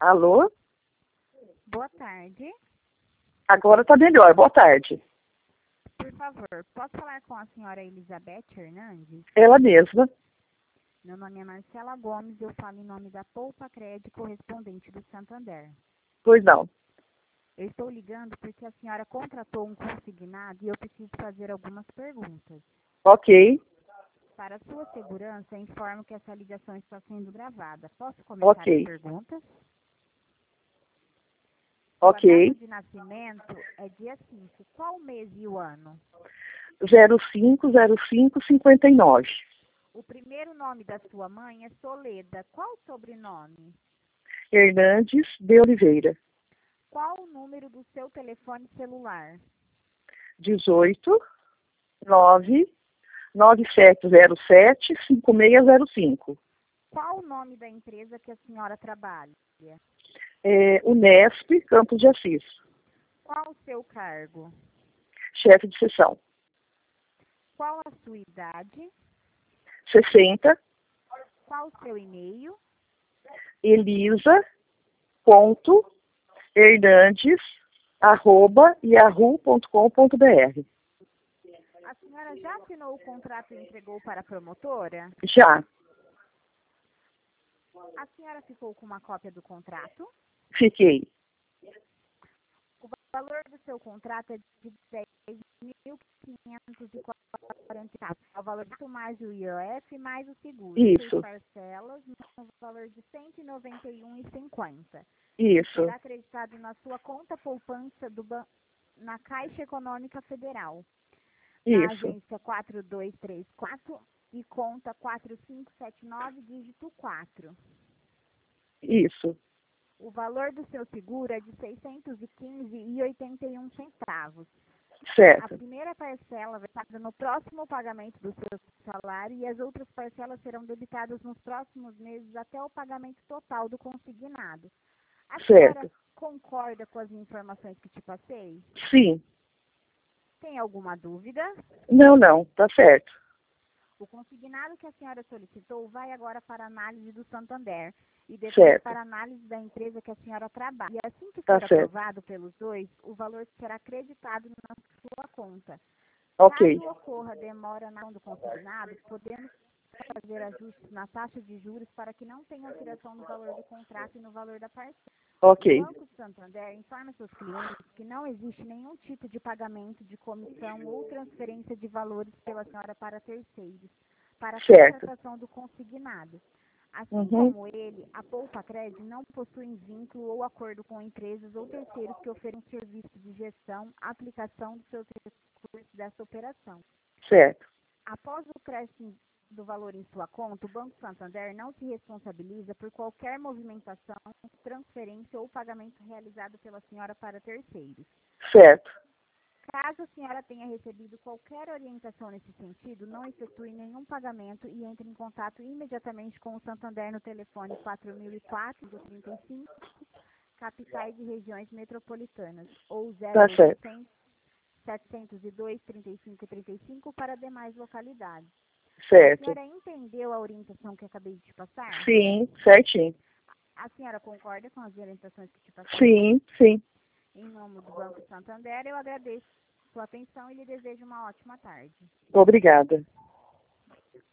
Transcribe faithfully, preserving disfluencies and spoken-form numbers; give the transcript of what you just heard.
Alô? Boa tarde. Agora tá melhor. Boa tarde. Por favor, posso falar com a senhora Elizabeth Hernandes? Ela mesma. Meu nome é Marcela Gomes e eu falo em nome da Poupa Crédito, correspondente do Santander. Pois não. Eu estou ligando porque a senhora contratou um consignado e eu preciso fazer algumas perguntas. Ok. Para sua segurança, informo que essa ligação está sendo gravada. Posso começar Ok. as perguntas? Ok. Sua data de nascimento é dia cinco. Qual o mês e o ano? zero cinco zero cinco cinquenta e nove. O primeiro nome da sua mãe é Soleda. Qual o sobrenome? Hernandes de Oliveira. Qual o número do seu telefone celular? dezoito, nove, nove sete zero sete, cinco seis zero cinco. Qual o nome da empresa que a senhora trabalha? É, Unesp, Campos de Assis. Qual o seu cargo? Chefe de seção. Qual a sua idade? sessenta. Qual o seu e-mail? Elisa ponto Hernandes arroba yahoo ponto com ponto br. A senhora já assinou o contrato e entregou para a promotora? Já. A senhora ficou com uma cópia do contrato? Fiquei. O valor do seu contrato é de dez mil quinhentos e quarenta reais. É o valor do mais o I O F mais o seguro. Isso. Seis parcelas no valor de cento e noventa e um reais e cinquenta centavos. Isso. Será acreditado na sua conta poupança do ban... na Caixa Econômica Federal. Na Isso. agência quatro dois três quatro e conta quatro cinco sete nove, dígito quatro. Isso. O valor do seu seguro é de seiscentos e quinze reais e oitenta e um centavos. A Certo. primeira parcela vai estar no próximo pagamento do seu salário e as outras parcelas serão debitadas nos próximos meses até o pagamento total do consignado. A senhora Certo. concorda com as informações que te passei? Sim. Tem alguma dúvida? Não, não. Tá certo. O consignado que a senhora solicitou vai agora para a análise do Santander e depois Certo. para a análise da empresa que a senhora trabalha. E assim que Tá for certo. aprovado pelos dois, o valor será creditado na sua conta. Ok. Caso ocorra demora na do consignado, podemos fazer ajustes na taxa de juros para que não tenha alteração no valor do contrato e no valor da parcela. O Ok. Banco Santander informa seus clientes que não existe nenhum tipo de pagamento de comissão ou transferência de valores pela senhora para terceiros, para a Certo. contratação do consignado. Assim Uhum. como ele, a Poupa Crédito não possui vínculo ou acordo com empresas ou terceiros que oferem serviço de gestão, aplicação dos seus recursos dessa operação. Certo. Após o crédito do valor em sua conta, o Banco Santander não se responsabiliza por qualquer movimentação, transferência ou pagamento realizado pela senhora para terceiros. Certo. Caso a senhora tenha recebido qualquer orientação nesse sentido, não efetue nenhum pagamento e entre em contato imediatamente com o Santander no telefone quatro mil e quatro, trinta e cinco, capitais e regiões metropolitanas, ou Tá zero certo. oitocentos, setecentos e dois, trinta e cinco, trinta e cinco para demais localidades. A Certo. senhora entendeu a orientação que acabei de te passar? Sim, certinho. A senhora concorda com as orientações que te passei? Sim, sim. Em nome do Banco Santander, eu agradeço sua atenção e lhe desejo uma ótima tarde. Obrigada.